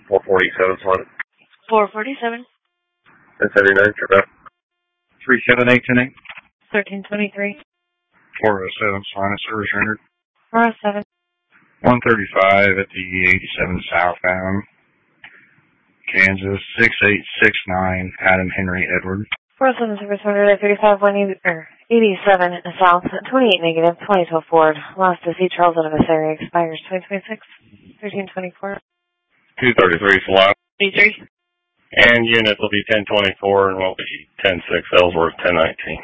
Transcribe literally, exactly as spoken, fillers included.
four forty-seven, Sonic. four forty-seven. ten seventy-nine, trip out. three seven eight ten eight. thirteen twenty-three. four oh seven, Sonic, service rendered. four oh seven. one thirty-five at the eighty-seven southbound. Kansas, six eight six nine, Adam Henry Edward. four oh seven, service rendered at thirty-five one eighty-seven south, twenty-eight negative, twenty twelve forward. Lost to C. Charles out of this area, expires twenty twenty-six, thirteen twenty-four. two thirty-three, Salon. eighty-three. And units will be ten twenty-four and will be ten six, Ellsworth, ten nineteen.